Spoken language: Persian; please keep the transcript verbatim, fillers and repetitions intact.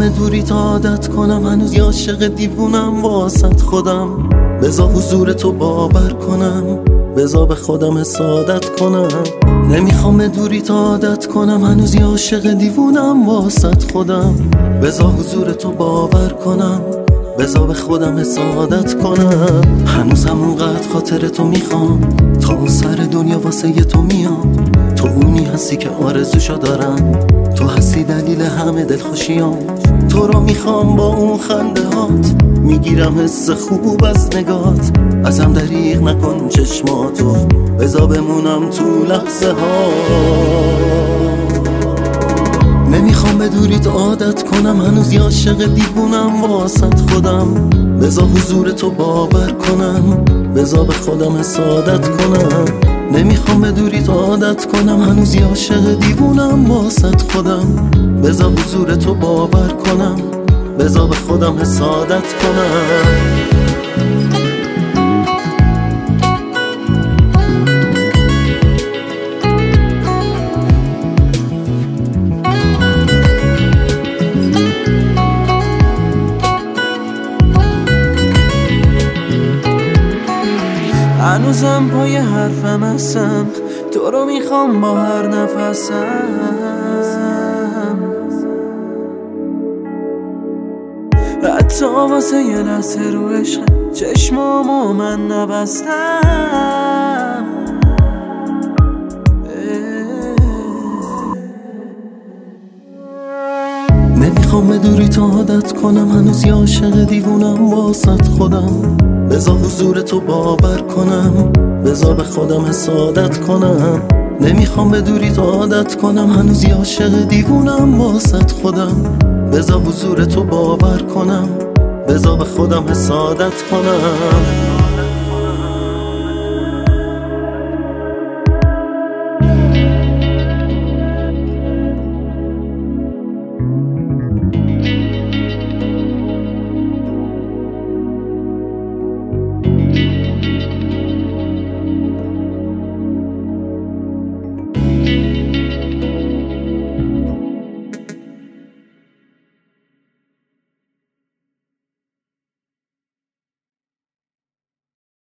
نمیخوام دوری تا عادت کنم، هنوز یه عاشق دیوونم واسط خودم. بذار حضور تو باور کنم، بذار به خودم حسادت کنم. نمیخوام دوری تا عادت کنم، هنوز یه عاشق دیوونم واسط خودم. بذار حضور تو باور کنم، بذار به خودم حسادت کنم. هنوز همونقدر خاطر تو میخوام، تا اون سر دنیا واسه تو میام. تو اونی هستی که آرزوشو دارم، تو هستی دلیل همه دلخوشیام. تو رو میخوام با اون خنده هات، میگیرم حس خوب از نگات. ازم دریغ نکن چشماتو، بذار بمونم تو لحظه ها. نمیخوام به دوریت عادت کنم، هنوز یه عاشق دیوونم واسط خودم. بذار حضور تو باور کنم، بذار به خودم حسادت کنم. نمیخوام به دوریت عادت کنم، هنوز یه عاشق دیوونم واسط خودم. بذار حضور تو باور کنم، بذار به خودم حسادت کنم. هنوزم پای حرفم هستم، تو رو میخوام با هر نفسم. حتی واسه یه لحظه رو عشق چشمامو من نبستم. نمیخوام به دوری تا عادت کنم، هنوز یه عاشق دیوونم واسط خودم. بذار حضور تو باور کنم، بذار به خودم حسادت کنم. نمیخوام به دوری تا عادت کنم، هنوز یه عاشق دیوونم واسط خودم. بذار حضور تو باور کنم، بذار به خودم حسادت کنم.